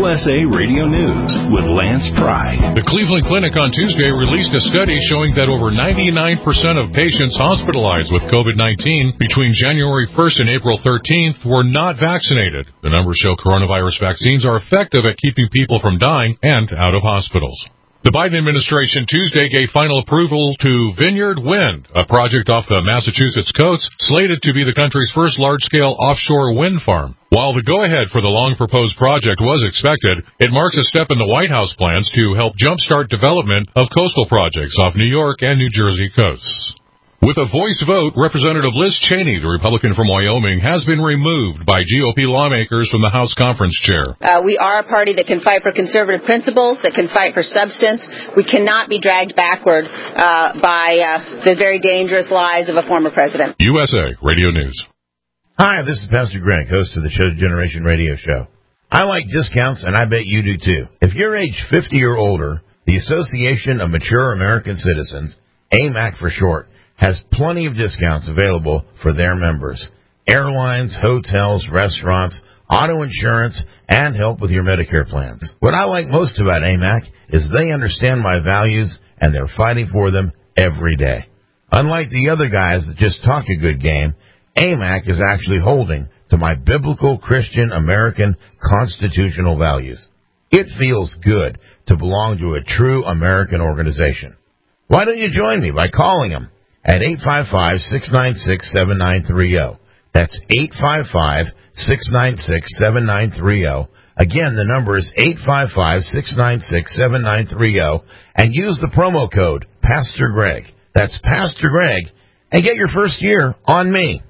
USA Radio News with Lance Pry. The Cleveland Clinic on Tuesday released a study showing that over 99% of patients hospitalized with COVID-19 between January 1st and April 13th were not vaccinated. The numbers show coronavirus vaccines are effective at keeping people from dying and out of hospitals. The Biden administration Tuesday gave final approval to Vineyard Wind, a project off the Massachusetts coast slated to be the country's first large-scale offshore wind farm. While the go-ahead for the long-proposed project was expected, it marks a step in the White House plans to help jumpstart development of coastal projects off New York and New Jersey coasts. With a voice vote, Representative Liz Cheney, the Republican from Wyoming, has been removed by GOP lawmakers from the House conference chair. We are a party that can fight for conservative principles, that can fight for substance. We cannot be dragged backward by the very dangerous lies of a former president. USA Radio News. Hi, this is Pastor Greg, host of the Chosen Generation Radio Show. I like discounts, and I bet you do too. If you're age 50 or older, the Association of Mature American Citizens, AMAC for short, has plenty of discounts available for their members. Airlines, hotels, restaurants, auto insurance, and help with your Medicare plans. What I like most about AMAC is they understand my values, and they're fighting for them every day. Unlike the other guys that just talk a good game, AMAC is actually holding to my biblical Christian American constitutional values. It feels good to belong to a true American organization. Why don't you join me by calling them at 855-696-7930. That's 855-696-7930. Again, the number is 855-696-7930. And use the promo code Pastor Greg. That's Pastor Greg. And get your first year on me.